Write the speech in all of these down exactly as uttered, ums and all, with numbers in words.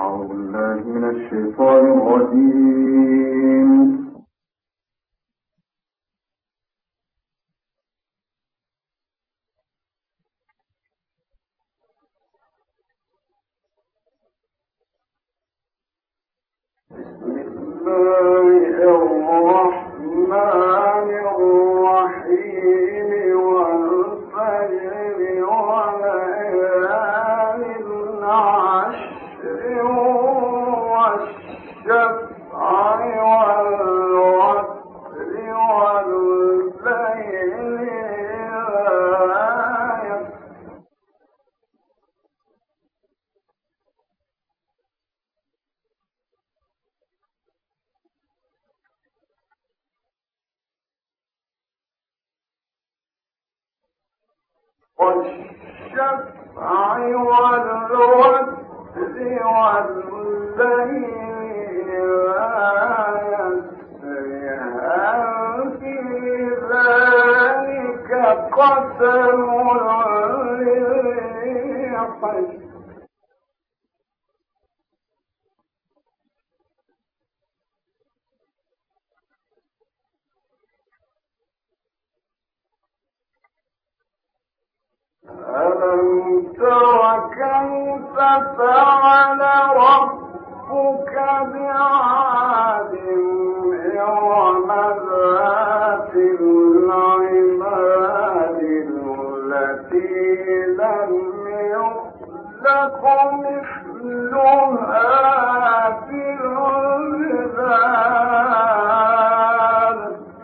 والشفع والوتر والليل هل في ذلك قسم للحج ألم تر كيف فعل ربك بعاد إرم ذات العماد التي لم يخلق مثلها في البلاد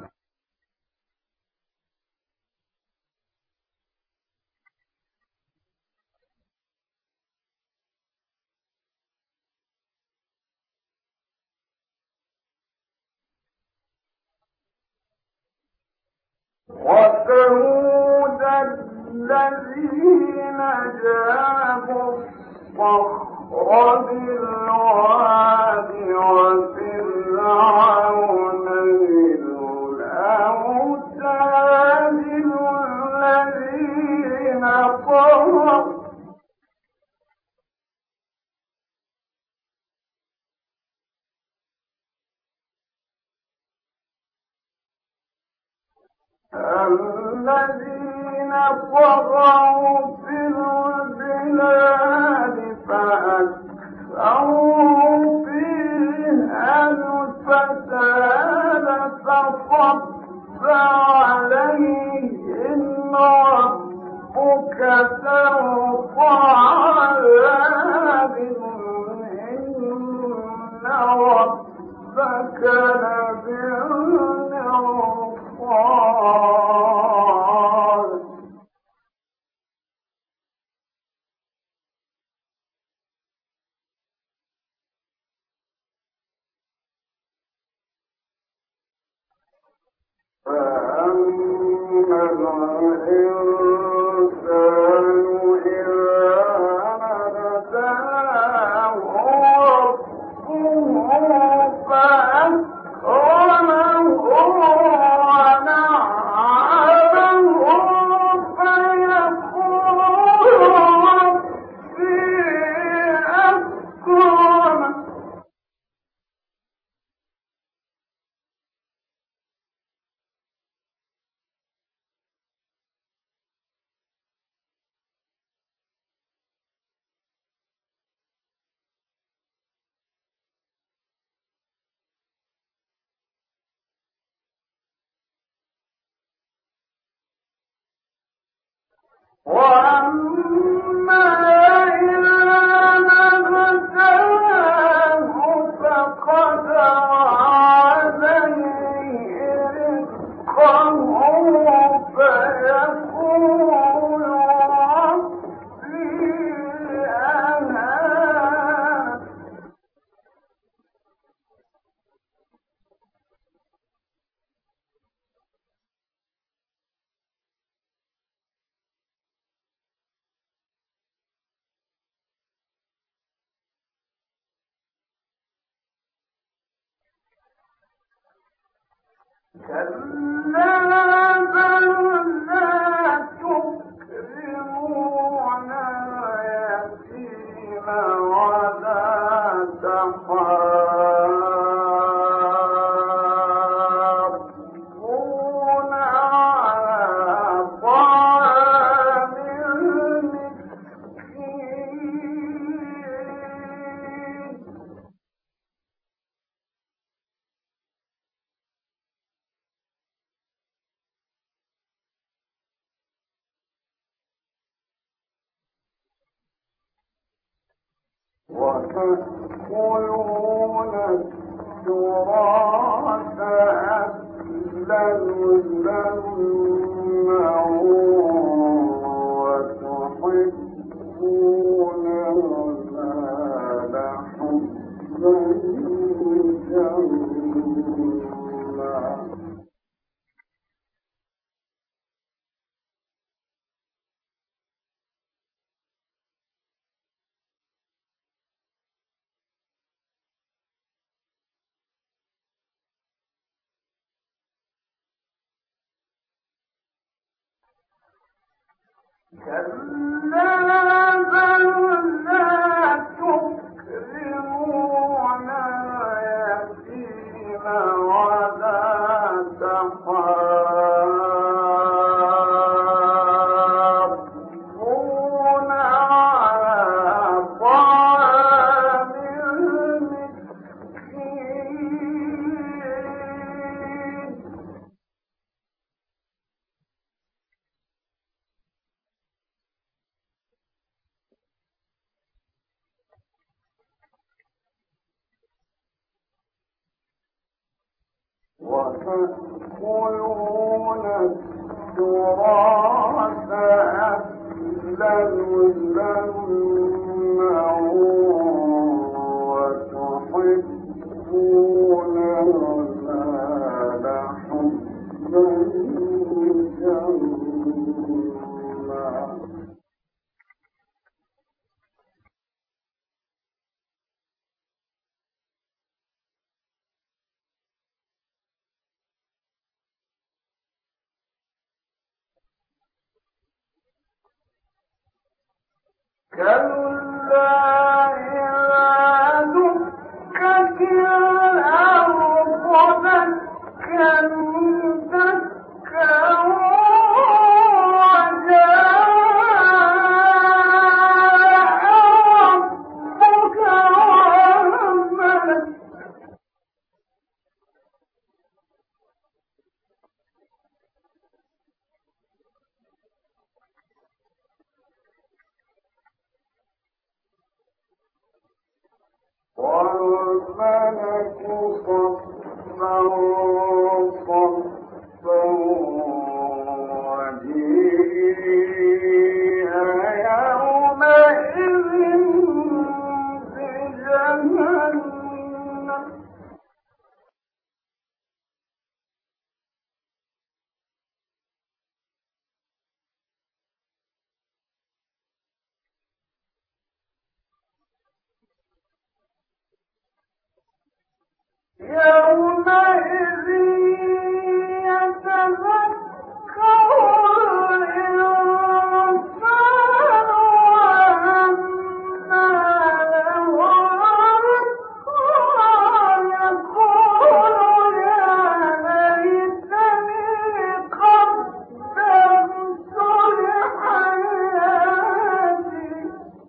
وثمود الذين جابوا الصخر بالواد وفرعون بالأوتاد الذين طغوا الذين طغوا في البلاد فأكثروا فيها الفساد فصب عليهم ربك سوط عذاب إن ربك لبالمرصاد فأما الإنسان إذا ما ابتلاه ربه فأكرمه ونعمه فيقول ربي أكرمن وأما إذا ما ابتلاه فقدر عليه رزقه فيقول ربي أهانن كلا بل لا تكرمون اليتيم ولا وتأكلون التراث أكلا لما وتحبون المال حبا جما كلا بل لا تكرمون اليتيم ولا تحاضون على طعام المسكين وتأكلون التراث أكلا لما وتحبون المال حبا جما كلا إذا دكت الأرض دكا دكا وجاء ربك والملك والملك صفا صفا وجيء يومئذ بجهنم يومئذ يتذكر الإنسان وأنى له الذكرى يقول يا ليتني قدمت لحياتي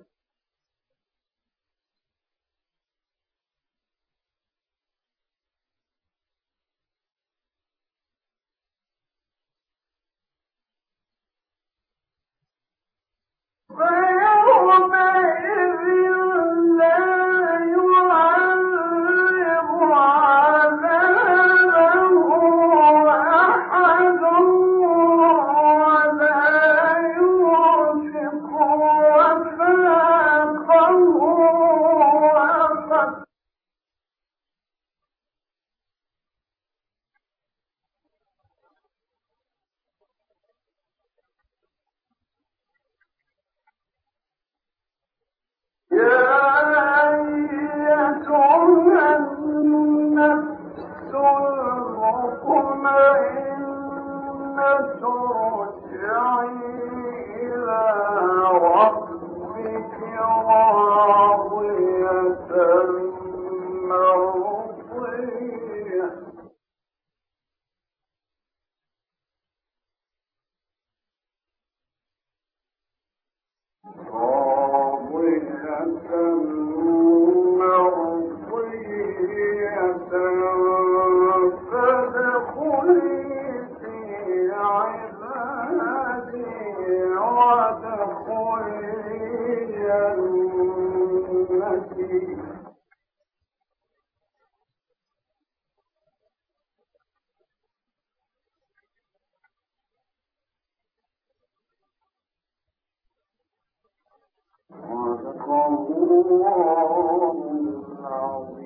فيومئذ لا يعذب عذابه أحد ولا يوثق وثاقه أحد يا أيتها النفس المطمئنة ارجعي إلى ربك راضية مرضية صدق الله العظيم.